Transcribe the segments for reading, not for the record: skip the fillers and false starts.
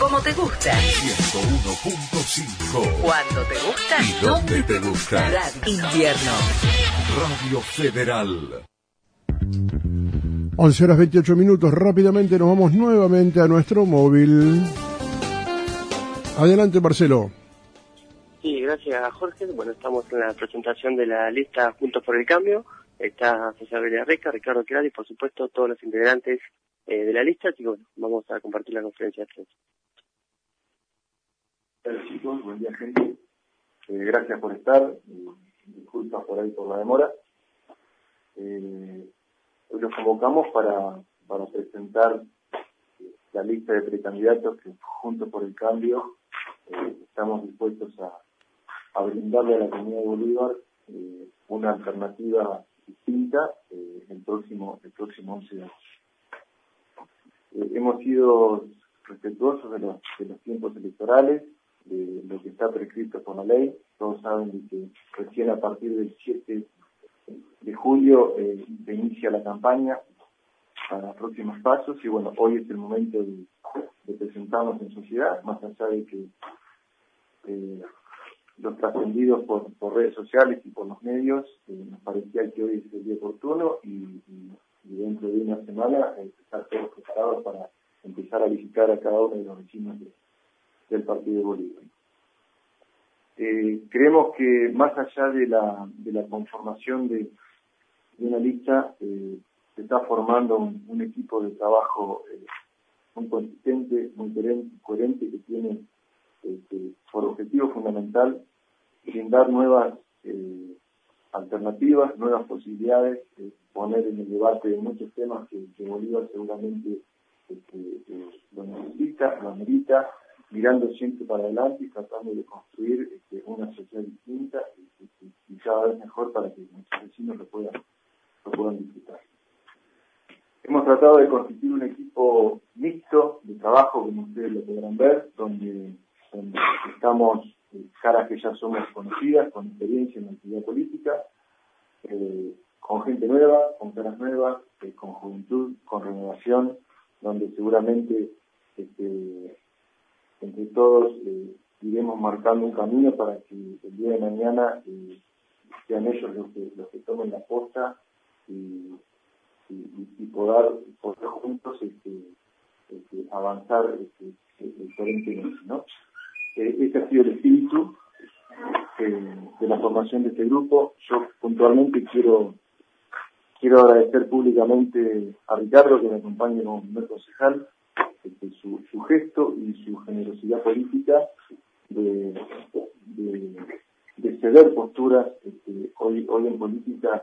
como te gusta. 101.5. Cuando te gusta. ¿Y dónde te gusta? Radio Invierno. Radio Federal. 11:28. Rápidamente nos vamos nuevamente a nuestro móvil. Adelante, Marcelo. Sí, gracias, Jorge. Bueno, estamos en la presentación de la lista Juntos por el Cambio. Está César Villarreca, Ricardo Quirari y, por supuesto, todos los integrantes de la lista. Así que, bueno, vamos a compartir la conferencia de prensa. Hola, chicos. Buen día, gente. Gracias por estar. Disculpas por ahí por la demora. Hoy los convocamos para presentar la lista de precandidatos que Juntos por el Cambio estamos dispuestos a brindarle a la comunidad de Bolívar una alternativa distinta el próximo 11 de agosto. Hemos sido respetuosos de los tiempos electorales, de lo que está prescrito por la ley. Todos saben de que recién a partir del 7 de julio se inicia la campaña para los próximos pasos y bueno, hoy es el momento de presentarnos en sociedad, más allá de que los trascendidos por redes sociales y por los medios, nos parecía que hoy es el día oportuno y dentro de una semana estar todos preparados para empezar a visitar a cada uno de los vecinos del Partido de Bolívar. Creemos que más allá de la conformación de una lista, se está formando un equipo de trabajo muy consistente, muy coherente, que tiene por objetivo fundamental brindar nuevas alternativas, nuevas posibilidades, poner en el debate muchos temas que Bolívar seguramente lo necesita, lo amerita, mirando siempre para adelante y tratando de construir una sociedad distinta y cada vez mejor para que nuestros vecinos lo puedan disfrutar. Hemos tratado de constituir un equipo mixto de trabajo, como ustedes lo podrán ver, donde estamos caras que ya somos conocidas, con experiencia en la actividad política, con gente nueva, con caras nuevas, con juventud, con renovación, donde seguramente entre todos iremos marcando un camino para que el día de mañana sean ellos los que tomen la posta y poder juntos avanzar diferentemente, ¿no? Este ha sido el espíritu de la formación de este grupo. Yo puntualmente quiero agradecer públicamente a Ricardo, que me acompaña como primer concejal, su gesto y su generosidad política de ceder posturas. Hoy en política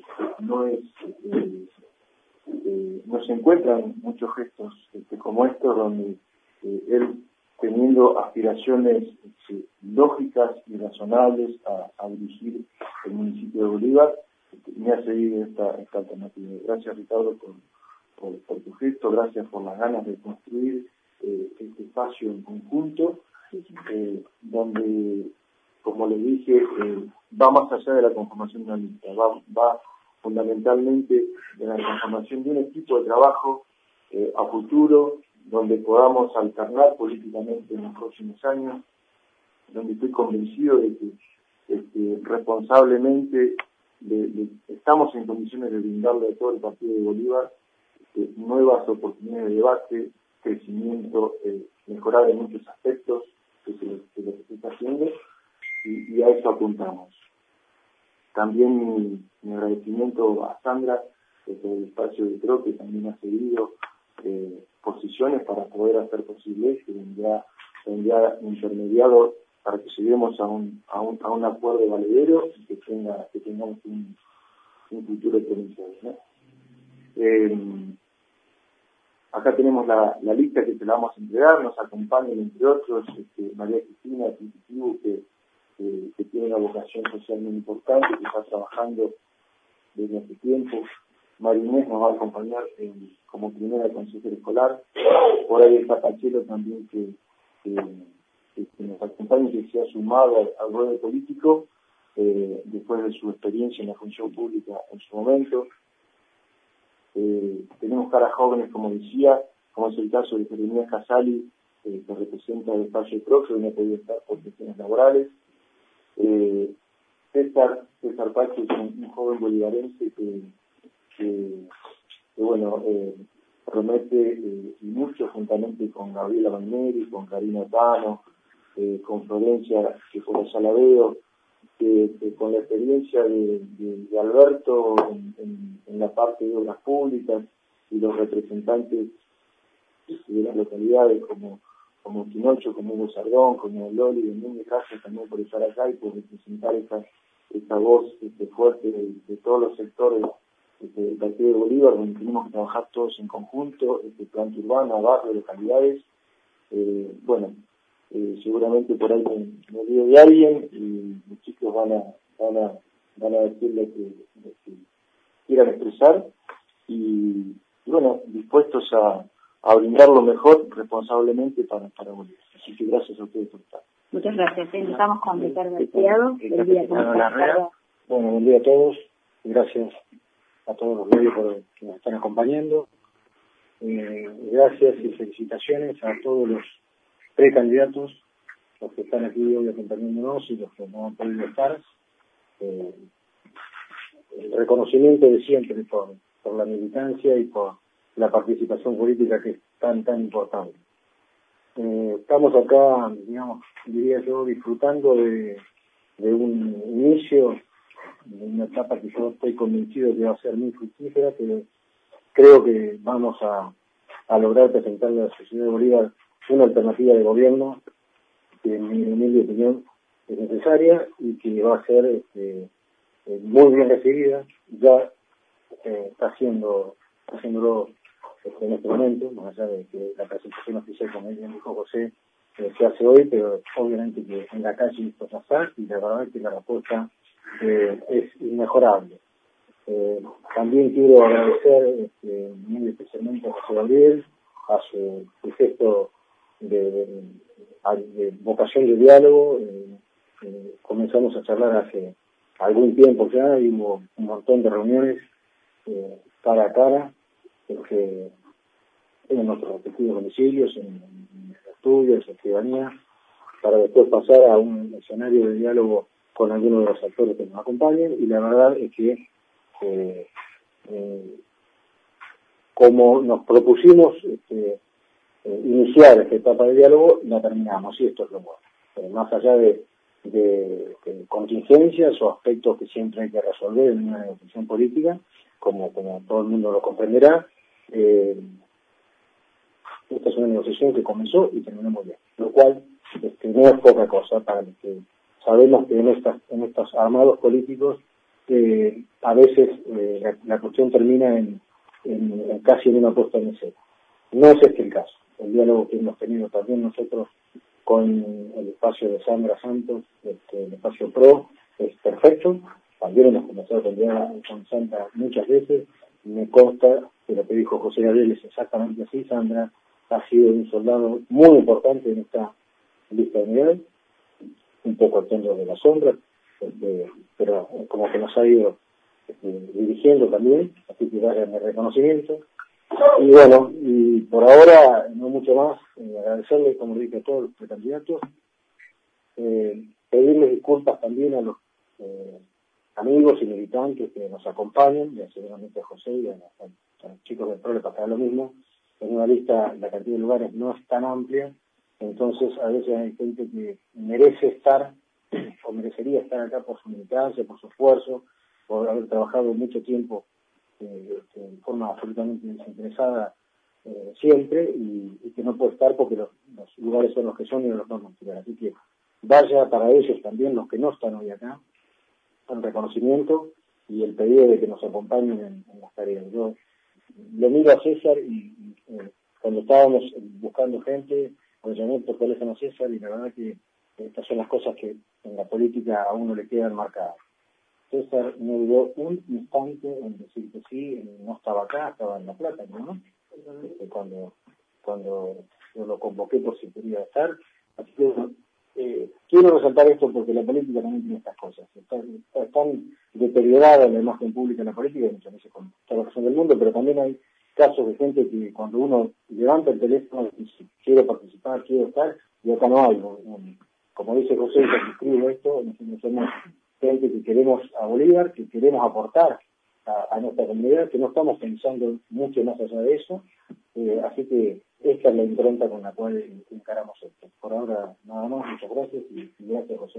no se encuentran muchos gestos como estos, donde él, teniendo aspiraciones lógicas y razonables a dirigir el municipio de Bolívar, me ha cedido esta alternativa. Gracias, Ricardo, por tu gesto, gracias por las ganas de construir este espacio en conjunto, donde, como les dije, va más allá de la conformación de una lista, va fundamentalmente de la conformación de un equipo de trabajo a futuro, donde podamos alternar políticamente en los próximos años, donde estoy convencido de que responsablemente estamos en condiciones de brindarle a todo el Partido de Bolívar nuevas oportunidades de debate, crecimiento, mejorar en muchos aspectos de lo que se está haciendo, y a eso apuntamos. También mi agradecimiento a Sandra desde el espacio de TRO, que también ha seguido posiciones para poder hacer posible esto, donde ha intermediado para que lleguemos a un acuerdo valedero y que tengamos un futuro exponencial, ¿no? Acá tenemos la lista que se la vamos a entregar. Nos acompañan, entre otros, María Cristina Titibu, que tiene una vocación social muy importante, que está trabajando desde hace tiempo. Marinés nos va a acompañar como primera consejera escolar. Por ahí está Pachelo también, que nos acompaña, que se ha sumado al ruedo político después de su experiencia en la función pública en su momento. Tenemos caras jóvenes, como decía, como es el caso de Jeremías Casali, que representa el Valle Pro, que no podía estar por cuestiones laborales. César Pacho es un joven bolivarense que promete mucho, juntamente con Gabriela Magneri, con Karina Tano, con Florencia, que por allá la veo, con la experiencia de Alberto en la parte de obras públicas y los representantes de las localidades como Quinocho, como Hugo Sardón, como Loli de Núñez Casas, también por estar acá y por representar esta voz fuerte de todos los sectores del Partido de Bolívar, donde tenemos que trabajar todos en conjunto, planta urbana, barrio, localidades. Seguramente por ahí me olvido de alguien y los chicos van a decir lo que quieran expresar y dispuestos a brindar lo mejor responsablemente para Bolivia. Así que gracias a ustedes por estar. Muchas gracias. Empezamos con Ricardo Alciado. Bueno, buen día a todos. Gracias a todos los medios que nos están acompañando. Gracias y felicitaciones a todos los precandidatos, los que están aquí hoy acompañándonos y los que no han podido estar. El reconocimiento de siempre por la militancia y por la participación política que es tan importante. Estamos acá, diría yo, disfrutando de un inicio, de una etapa que yo estoy convencido que va a ser muy fructífera, que creo que vamos a lograr presentarle a la sociedad de Bolívar una alternativa de gobierno que en mi humilde opinión es necesaria y que va a ser muy bien recibida. Ya está haciéndolo en este momento, más allá de que la presentación oficial, como bien dijo José, se hace hoy, pero obviamente que en la calle esto ya está, y la verdad es que la respuesta es inmejorable. También quiero agradecer muy especialmente a José Gabriel, a su gesto de vocación de diálogo. Comenzamos a charlar hace algún tiempo ya, y hubo un montón de reuniones cara a cara, en nuestros respectivos domicilios, en estudios, en ciudadanía, para después pasar a un escenario de diálogo con algunos de los actores que nos acompañen, y la verdad es que como nos propusimos iniciar esta etapa de diálogo, la terminamos, y esto es lo bueno. Más allá de contingencias o aspectos que siempre hay que resolver en una negociación política, como todo el mundo lo comprenderá, esta es una negociación que comenzó y terminó muy bien, lo cual no es poca cosa para los que sabemos que en estos armados políticos a veces la cuestión termina en casi en una puesta en escena. No es este el caso. El diálogo que hemos tenido también nosotros con el espacio de Sandra Santos, el espacio PRO, es perfecto. También hemos comenzado a dialogar con Sandra muchas veces. Me consta que lo que dijo José Gabriel es exactamente así. Sandra ha sido un soldado muy importante en esta lista de unidades, un poco actuando de la sombra, pero como que nos ha ido dirigiendo también, así que vaya mi reconocimiento. Y bueno, y por ahora no mucho más, agradecerle, como dije, a todos los precandidatos, pedirles disculpas también a los amigos y militantes que nos acompañan, y seguramente a José y a los chicos del PRO le pasará lo mismo. En una lista la cantidad de lugares no es tan amplia, entonces a veces hay gente que merece estar o merecería estar acá por su militancia, por su esfuerzo, por haber trabajado mucho tiempo en forma absolutamente desinteresada siempre, y que no puede estar porque los lugares son los que son y no los vamos a tirar. Así que vaya para ellos también, los que no están hoy acá, un reconocimiento y el pedido de que nos acompañen en las tareas. Yo lo miro a César y cuando estábamos buscando gente, lo llamé por teléfono a César, y la verdad que estas son las cosas que en la política a uno le quedan marcadas. César no dudó un instante en decir que sí, no estaba acá, estaba en La Plata, ¿no? Cuando yo lo convoqué por si quería estar. Así que quiero resaltar esto porque la política también tiene estas cosas. Está tan deteriorada la imagen pública en la política, muchas veces con toda la razón del mundo, pero también hay casos de gente que cuando uno levanta el teléfono dice, quiero participar, quiero estar, y acá no hay. Como dice José, que escribo esto, nosotros somos gente que queremos a Bolívar, que queremos aportar a nuestra comunidad, que no estamos pensando mucho más allá de eso, así que esta es la impronta con la cual encaramos esto. Por ahora, nada más, muchas gracias y gracias, José.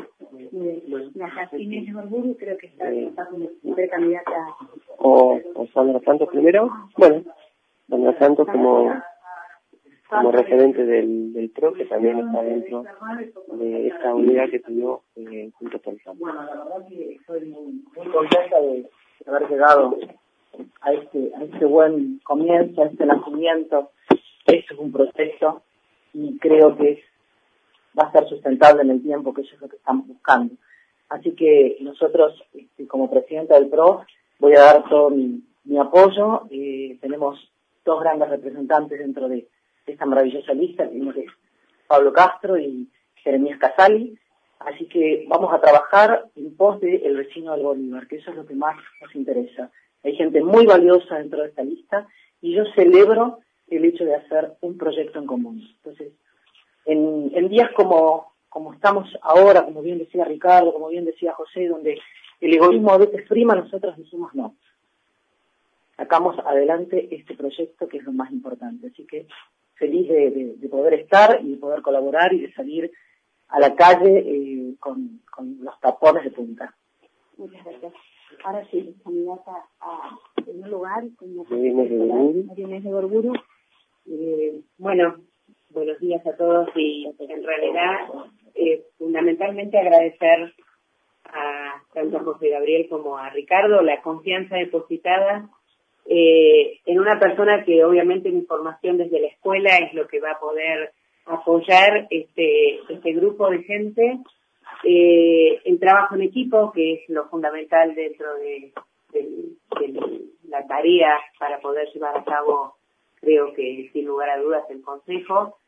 La Inés Gorburu creo que está como precandidata. O Sandra Santos primero. Bueno, Sandra Santos como referente del PRO, que también está dentro de esta unidad que tuvo Juntos por el Cambio. Bueno, la verdad que estoy muy contenta de haber llegado a este buen comienzo, a este nacimiento. Esto es un proceso y creo que va a ser sustentable en el tiempo, que eso es lo que estamos buscando. Así que nosotros, como presidenta del PRO, voy a dar todo mi apoyo. Tenemos dos grandes representantes dentro de esta maravillosa lista, uno que es Pablo Castro y Jeremías Casali. Así que vamos a trabajar en pos del vecino del Bolívar, que eso es lo que más nos interesa. Hay gente muy valiosa dentro de esta lista y yo celebro el hecho de hacer un proyecto en común. Entonces, en días como estamos ahora, como bien decía Ricardo, como bien decía José, donde el egoísmo a veces prima, nosotros decimos no. Sacamos adelante este proyecto que es lo más importante. Así que feliz de poder estar y de poder colaborar y de salir a la calle con los tapones de punta. Muchas gracias. Ahora sí, candidata a primer lugar, como María Inés de Gorburu. Bueno, buenos días a todos y en realidad fundamentalmente agradecer a tanto a José Gabriel como a Ricardo la confianza depositada en una persona que obviamente mi formación desde la escuela es lo que va a poder apoyar este grupo de gente, el trabajo en equipo, que es lo fundamental dentro de la tarea para poder llevar a cabo, creo que sin lugar a dudas, el Consejo.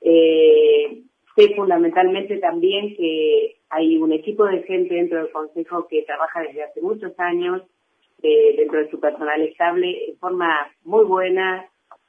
Sé fundamentalmente también que hay un equipo de gente dentro del Consejo que trabaja desde hace muchos años, dentro de su personal estable, de forma muy buena,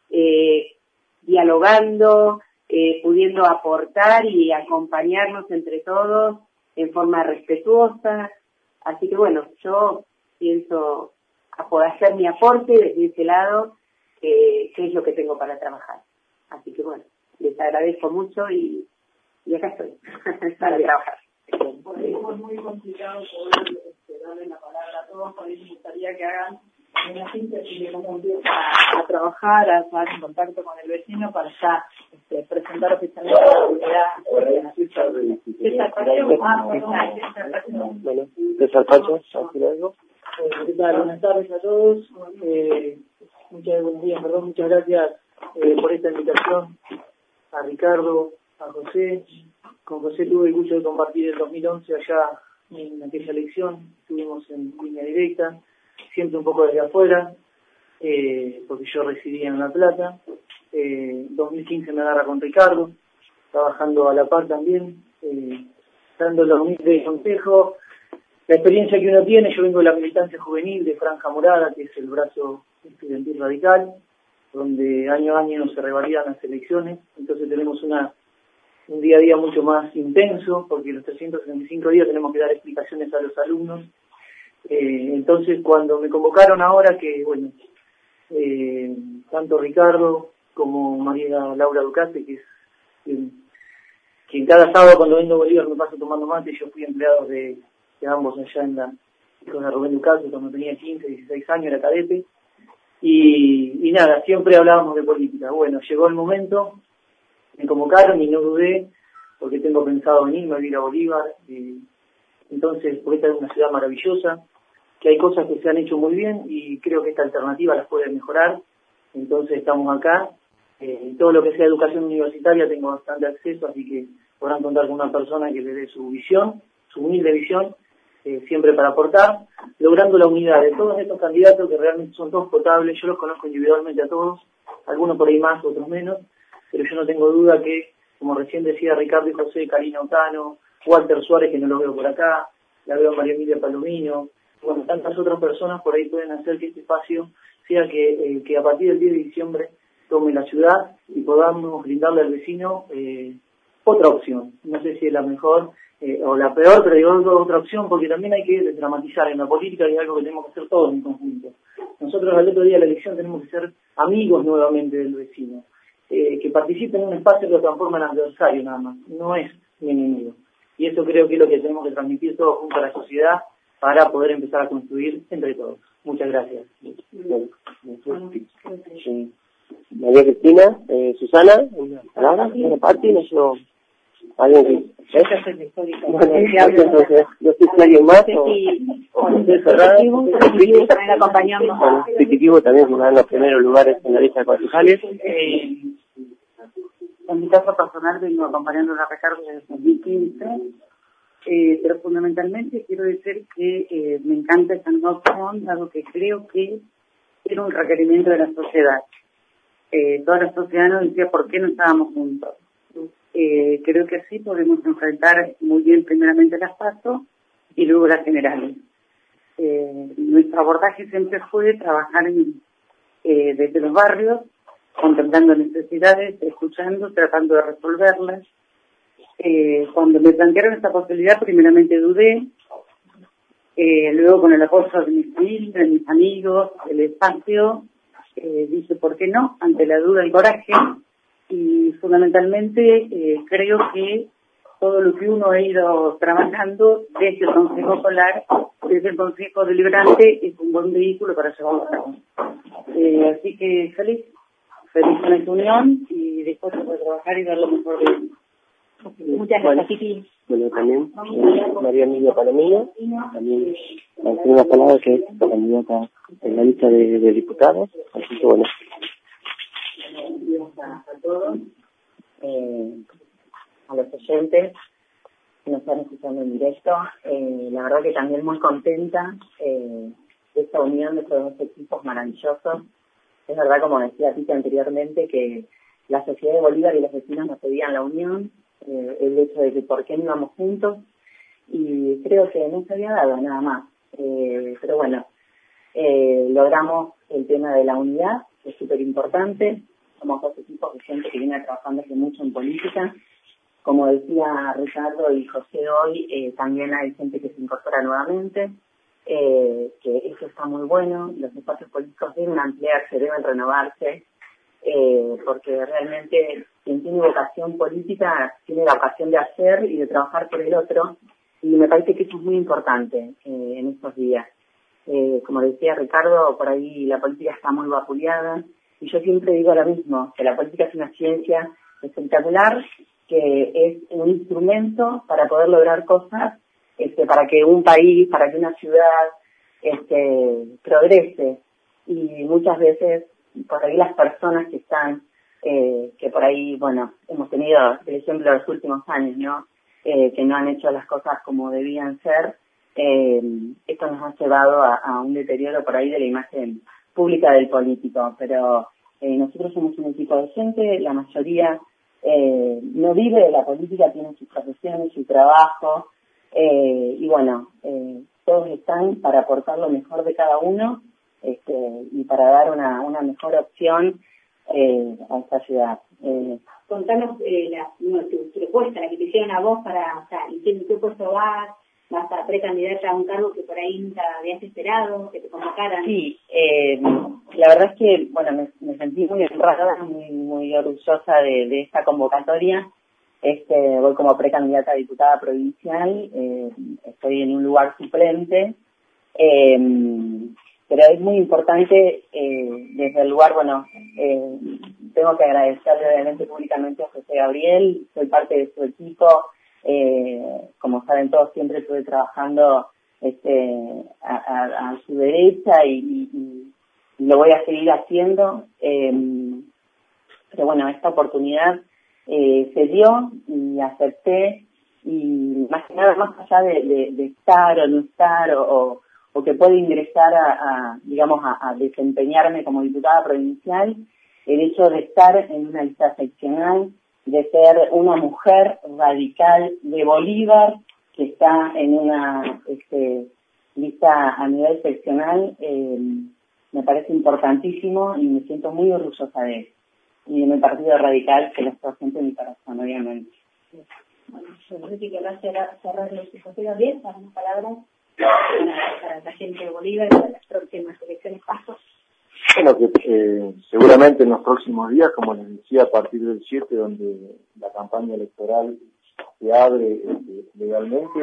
dialogando, pudiendo aportar y acompañarnos entre todos en forma respetuosa. Así que bueno, yo pienso a poder hacer mi aporte desde ese lado, que es lo que tengo para trabajar. Así que bueno, les agradezco mucho y acá estoy para trabajar. Es muy complicado poder darle la palabra a todos, por eso me gustaría que hagan una síntesis de cómo empieza a trabajar, a estar en contacto con el vecino para ya presentar oficialmente la unidad. César Pacho, algo. ¿Qué tal? Buenas tardes a todos. Muchas gracias por esta invitación a Ricardo, a José. Con José tuve el gusto de compartir el 2011 allá en aquella elección. Estuvimos en línea directa, siempre un poco desde afuera, porque yo residía en La Plata. 2015 me agarra con Ricardo, trabajando a la par también, dando la unidad del Consejo. La experiencia que uno tiene, yo vengo de la militancia juvenil de Franja Morada, que es el brazo estudiantil radical, donde año a año se revalidan las elecciones, entonces tenemos un día a día mucho más intenso, porque los 365 días tenemos que dar explicaciones a los alumnos. Entonces cuando me convocaron ahora, que bueno, tanto Ricardo como María Laura Ducate, que es quien cada sábado cuando vengo a Bolívar me paso tomando mate, yo fui empleado de ambos allá en la hijos de Rubén Ducate, cuando tenía 15, 16 años, era cadete, y nada, siempre hablábamos de política. Bueno, llegó el momento, me convocaron y no dudé, porque tengo pensado venirme a vivir a Bolívar, entonces, porque esta es una ciudad maravillosa, que hay cosas que se han hecho muy bien y creo que esta alternativa las puede mejorar, entonces estamos acá. Todo lo que sea educación universitaria tengo bastante acceso, así que podrán contar con una persona que le dé su visión, su humilde visión, siempre para aportar, logrando la unidad de todos estos candidatos que realmente son todos potables. Yo los conozco individualmente a todos, algunos por ahí más, otros menos, pero yo no tengo duda que, como recién decía Ricardo y José, Karina Otano, Walter Suárez, que no lo veo por acá, la veo a María Emilia Palomino, bueno, tantas otras personas por ahí pueden hacer que este espacio sea que a partir del 10 de diciembre tome la ciudad y podamos brindarle al vecino otra opción. No sé si es la mejor o la peor, pero digo otra opción, porque también hay que desdramatizar en la política, y es algo que tenemos que hacer todos en conjunto. Nosotros al otro día de la elección tenemos que ser amigos nuevamente del vecino, que participe en un espacio que lo transforma en adversario nada más, no es mi enemigo. Y eso creo que es lo que tenemos que transmitir todos junto a la sociedad para poder empezar a construir entre todos. Muchas gracias. María Cristina, Susana, una palabra, una parte, no yo, alguien que... Bueno, entonces, no sé si alguien más o estoy cerrado. Bueno, Pititivo también que va en los primeros lugares en la lista de concejales. En mi caso personal vengo acompañando a Ricardo desde 2015, pero fundamentalmente quiero decir que me encanta esta nueva opción, dado que creo que era un requerimiento de la sociedad. Toda la sociedad nos decía por qué no estábamos juntos. Creo que así podemos enfrentar muy bien primeramente las PASO y luego las generales. Nuestro abordaje siempre fue trabajar desde los barrios, contemplando necesidades, escuchando, tratando de resolverlas. Cuando me plantearon esta posibilidad, primeramente dudé, luego con el apoyo de mi familia, de mis amigos, del espacio, dije, ¿por qué no? Ante la duda, el coraje, y fundamentalmente creo que todo lo que uno ha ido trabajando desde el Consejo Escolar, desde el Consejo Deliberante, es un buen vehículo para llevarlo a cabo. Así que feliz con esta unión y después de trabajar y dar lo mejor de uno. Muchas gracias, Titi. Bueno, también María Emilia Palomino, también una palabra que es candidata en la lista de diputados, así que bueno. Buenos días a todos, a los oyentes que nos están escuchando en directo. La verdad que también muy contenta de esta unión de estos dos equipos maravillosos. Es verdad, como decía Tita anteriormente, que la sociedad de Bolívar y los vecinos nos pedían la unión, el hecho de que por qué no íbamos juntos, y creo que no se había dado nada más. Pero bueno, logramos el tema de la unidad, que es súper importante. Somos dos equipos de gente que viene trabajando hace mucho en política. Como decía Ricardo y José hoy, también hay gente que se incorpora nuevamente, que eso está muy bueno. Los espacios políticos deben ampliarse, deben renovarse, porque realmente quien tiene vocación política tiene la ocasión de hacer y de trabajar por el otro, y me parece que eso es muy importante en estos días. Como decía Ricardo, por ahí la política está muy vapuleada, y yo siempre digo lo mismo, que la política es una ciencia espectacular, que es un instrumento para poder lograr cosas, para que un país, para que una ciudad progrese. Y muchas veces, por ahí las personas que están, que por ahí, bueno, hemos tenido el ejemplo de los últimos años, ¿no? Que no han hecho las cosas como debían ser, esto nos ha llevado a un deterioro por ahí de la imagen pública del político. Pero nosotros somos un equipo de gente, la mayoría no vive de la política, tiene sus profesiones, su trabajo, y bueno, todos están para aportar lo mejor de cada uno, y para dar una mejor opción a esta ciudad. Contanos tu propuesta, la que te hicieron a vos para, o sea, ¿en qué puesto vas a precandidata a un cargo que por ahí nunca habías esperado, que te convocaran? Sí, la verdad es que, bueno, me sentí muy honrada, muy orgullosa de esta convocatoria. Voy como precandidata a diputada provincial, estoy en un lugar suplente, pero es muy importante desde el lugar, bueno, tengo que agradecerle obviamente públicamente a José Gabriel, soy parte de su equipo, como saben todos, siempre estuve trabajando a su derecha y lo voy a seguir haciendo, pero bueno, esta oportunidad se dio y acepté, y más que nada, más allá de estar o no estar o que pueda ingresar a desempeñarme como diputada provincial, el hecho de estar en una lista seccional, de ser una mujer radical de Bolívar que está en una lista a nivel seccional, me parece importantísimo y me siento muy orgullosa de él. Y en el Partido Radical, que lo está siempre en mi corazón, obviamente. Bueno, yo no sé si querrás cerrar los José Gabriel, para unas palabras para la gente de Bolívar y para las próximas elecciones pasos. Bueno, que seguramente en los próximos días, como les decía, a partir del 7, donde la campaña electoral se abre legalmente,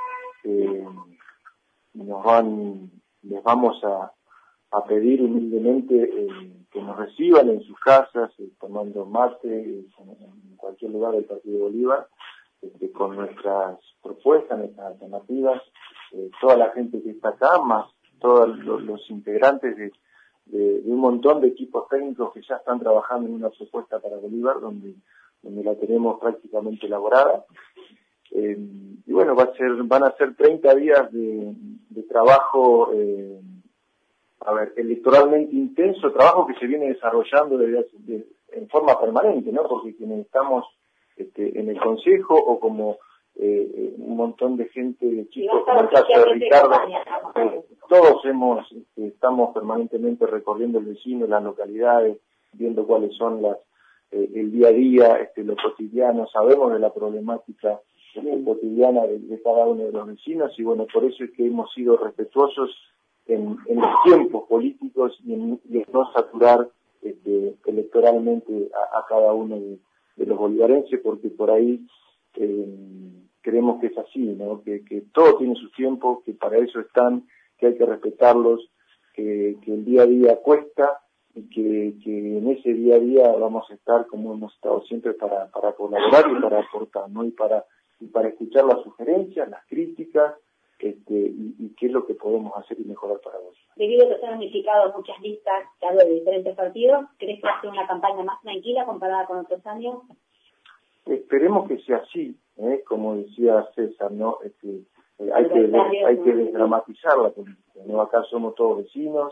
les vamos a pedir humildemente que nos reciban en sus casas, tomando mate, en cualquier lugar del Partido de Bolívar, con nuestras propuestas, nuestras alternativas, toda la gente que está acá, más todos los integrantes de un montón de equipos técnicos que ya están trabajando en una propuesta para Bolívar, donde la tenemos prácticamente elaborada. Y bueno, van a ser 30 días de trabajo, electoralmente intenso, trabajo que se viene desarrollando en forma permanente, ¿no? Porque quienes estamos en el Consejo, o como un montón de gente, de chicos, como el caso de Ricardo, todos estamos permanentemente recorriendo el vecino, las localidades, viendo cuáles son el día a día, lo cotidiano, sabemos de la problemática cotidiana de cada uno de los vecinos, y bueno, por eso es que hemos sido respetuosos en los tiempos políticos y en no saturar electoralmente a cada uno de los bolivarenses, porque por ahí creemos que es así, ¿no? Que todo tiene su tiempo, que para eso están, que hay que respetarlos, que el día a día cuesta, y que en ese día a día vamos a estar como hemos estado siempre para colaborar y para aportar, ¿no? Y para escuchar las sugerencias, las críticas, y qué es lo que podemos hacer y mejorar para vos. Debido a que se han unificado muchas listas de diferentes partidos, ¿crees que va a ser una campaña más tranquila comparada con otros años? Esperemos que sea así, como decía César, ¿no? Hay que desdramatizar la política, ¿no? Acá somos todos vecinos,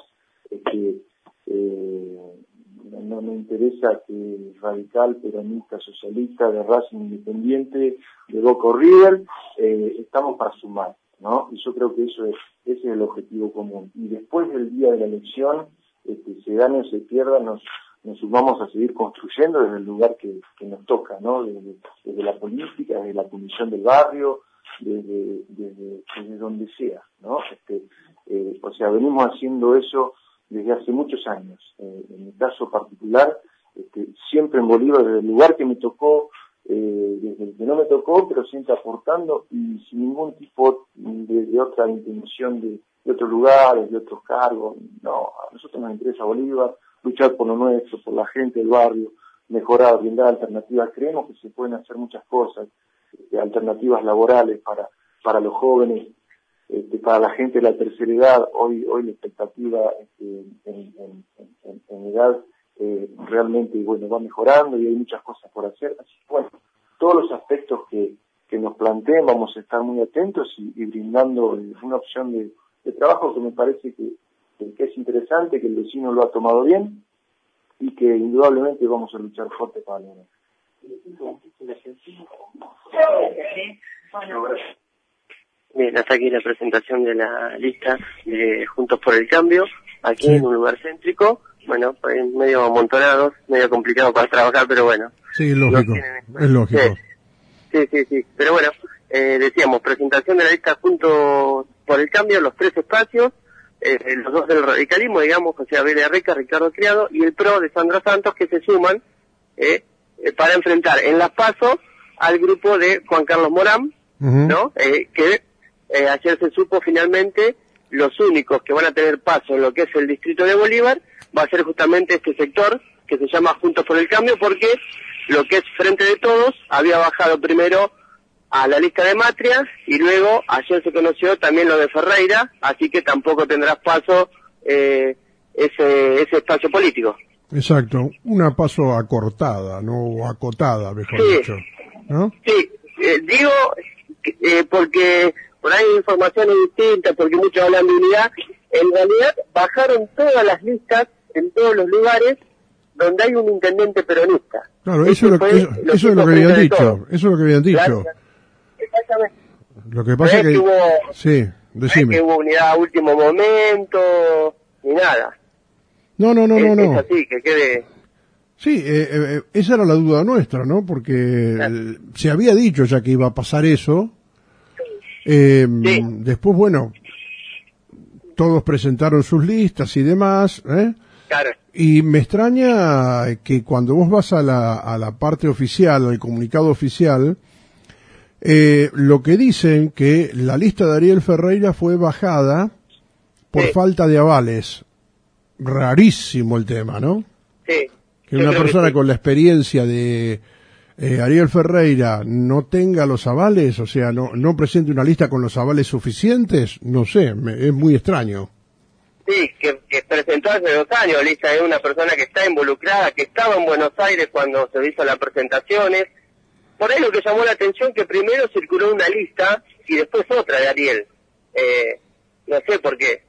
no me interesa que radical, peronista, socialista, de Racing, Independiente, de Boca o River, estamos para sumar, ¿no? Y yo creo que ese es el objetivo común. Y después del día de la elección, se gane o se pierda, nos sumamos a seguir construyendo desde el lugar que nos toca, ¿no? Desde la política, desde la comisión del barrio, desde donde sea, ¿no? O sea, venimos haciendo eso desde hace muchos años. En mi caso particular, siempre en Bolívar, desde el lugar que me tocó, desde el que no me tocó, pero siempre aportando y sin ningún tipo de otra intención de otros lugares, de otros cargos. No, a nosotros nos interesa Bolívar, luchar por lo nuestro, por la gente del barrio, mejorar, brindar alternativas. Creemos que se pueden hacer muchas cosas, alternativas laborales para los jóvenes, para la gente de la tercera edad. Hoy la expectativa en edad realmente va mejorando y hay muchas cosas por hacer. Así que bueno, todos los aspectos que nos planteen vamos a estar muy atentos y brindando una opción de trabajo que me parece que es interesante, que el vecino lo ha tomado bien y que indudablemente vamos a luchar fuerte para lograr. Bien, hasta aquí la presentación de la lista de Juntos por el Cambio, aquí en un lugar céntrico, bueno, pues medio amontonados, medio complicado para trabajar, pero bueno. Sí, lógico, es lógico. Sí, pero bueno, decíamos, presentación de la lista Juntos por el Cambio, los 3 espacios, los 2 del radicalismo, digamos, José Gabriel Arreca, Ricardo Criado, y el PRO de Sandra Santos, que se suman para enfrentar en las PASO al grupo de Juan Carlos Morán, ¿no? Que ayer se supo finalmente los únicos que van a tener paso en lo que es el distrito de Bolívar va a ser justamente este sector que se llama Juntos por el Cambio, porque lo que es Frente de Todos había bajado primero a la lista de Matria y luego ayer se conoció también lo de Ferreira, así que tampoco tendrás paso ese espacio político. Exacto, una paso acortada, no acotada, mejor dicho, ¿no? Sí, digo porque por ahí hay informaciones distintas, porque muchos hablan de unidad. En realidad bajaron todas las listas en todos los lugares donde hay un intendente peronista. Claro, eso es lo que habían dicho. Eso es lo que habían dicho. Claro, exactamente. Lo que pasa es que hubo, sí, decime. No es que hubo unidad a último momento ni nada. No. Es así, que quede... Sí, esa era la duda nuestra, ¿no? Porque se había dicho ya que iba a pasar eso. Sí. Después, bueno, todos presentaron sus listas y demás, Claro. Y me extraña que cuando vos vas a la parte oficial, al comunicado oficial, lo que dicen que la lista de Ariel Ferreira fue bajada por falta de avales. Rarísimo el tema, ¿no? Sí. Que una persona con la experiencia de Ariel Ferreira no tenga los avales, o sea, no presente una lista con los avales suficientes, no sé, es muy extraño. Sí, que presentó hace 2 años, lista es una persona que está involucrada, que estaba en Buenos Aires cuando se hizo las presentaciones. Por ahí lo que llamó la atención que primero circuló una lista y después otra de Ariel. No sé por qué.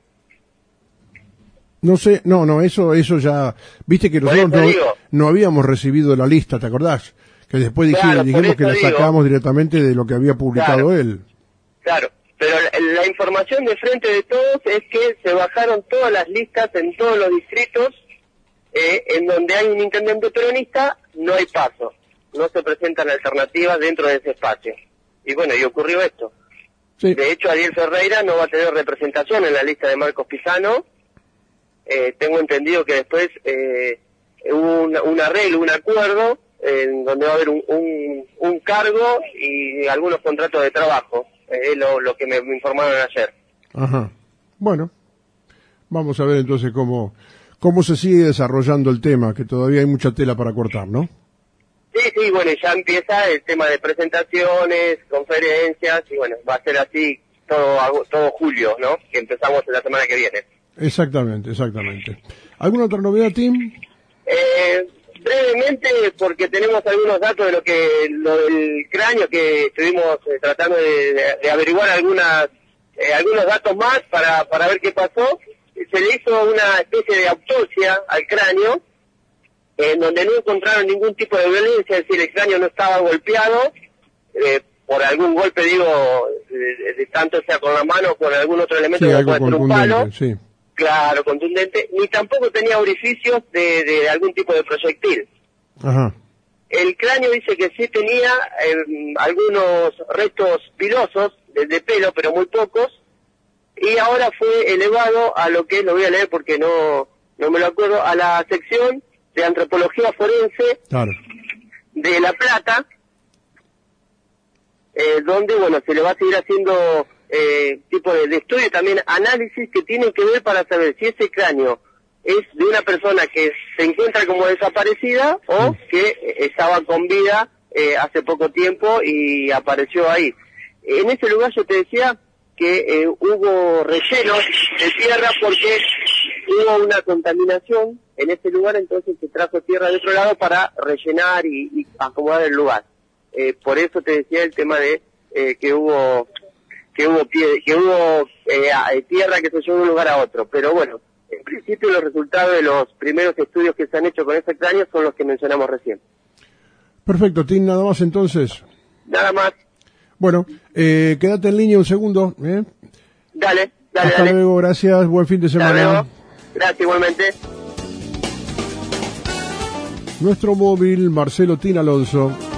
No sé, no, eso ya, viste que nosotros no habíamos recibido la lista, ¿te acordás? Que después dijimos que la sacamos directamente de lo que había publicado él. Claro, pero la información de frente de todos es que se bajaron todas las listas en todos los distritos, en donde hay un intendente peronista, no hay paso, no se presentan alternativas dentro de ese espacio. Y bueno, y ocurrió esto. Sí. De hecho, Ariel Ferreira no va a tener representación en la lista de Marcos Pisano. Tengo entendido que después hubo un arreglo, un acuerdo, en donde va a haber un cargo y algunos contratos de trabajo. Es lo que me informaron ayer. Ajá. Bueno, vamos a ver entonces cómo se sigue desarrollando el tema, que todavía hay mucha tela para cortar, ¿no? Sí, bueno, ya empieza el tema de presentaciones, conferencias, y bueno, va a ser así todo julio, ¿no? Que empezamos la semana que viene. Exactamente. ¿Alguna otra novedad, Tim? Brevemente, porque tenemos algunos datos de lo del cráneo que estuvimos tratando de averiguar algunos datos más para ver qué pasó. Se le hizo una especie de autopsia al cráneo, en donde no encontraron ningún tipo de violencia, es decir, el cráneo no estaba golpeado, por algún golpe, de tanto sea con la mano o con algún otro elemento, que puede ser un palo. Sí. Claro, contundente, ni tampoco tenía orificios de algún tipo de proyectil. Ajá. El cráneo dice que sí tenía algunos restos pilosos de pelo, pero muy pocos, y ahora fue elevado a lo que, lo voy a leer porque no me lo acuerdo, a la sección de antropología forense de La Plata, donde, bueno, se le va a seguir haciendo tipo de estudio, también análisis que tienen que ver para saber si ese cráneo es de una persona que se encuentra como desaparecida o que estaba con vida hace poco tiempo y apareció ahí. En ese lugar yo te decía que hubo relleno de tierra porque hubo una contaminación en ese lugar, entonces se trajo tierra de otro lado para rellenar y acomodar el lugar. Por eso te decía el tema de que hubo tierra que se llevó de un lugar a otro, pero bueno, en principio los resultados de los primeros estudios que se han hecho con ese cráneo son los que mencionamos recién. Perfecto, Tim, nada más entonces. Nada más. Bueno, quédate en línea un segundo. Dale. Hasta luego, gracias, buen fin de semana. Hasta luego. Gracias, igualmente. Nuestro móvil, Marcelo Tin Alonso.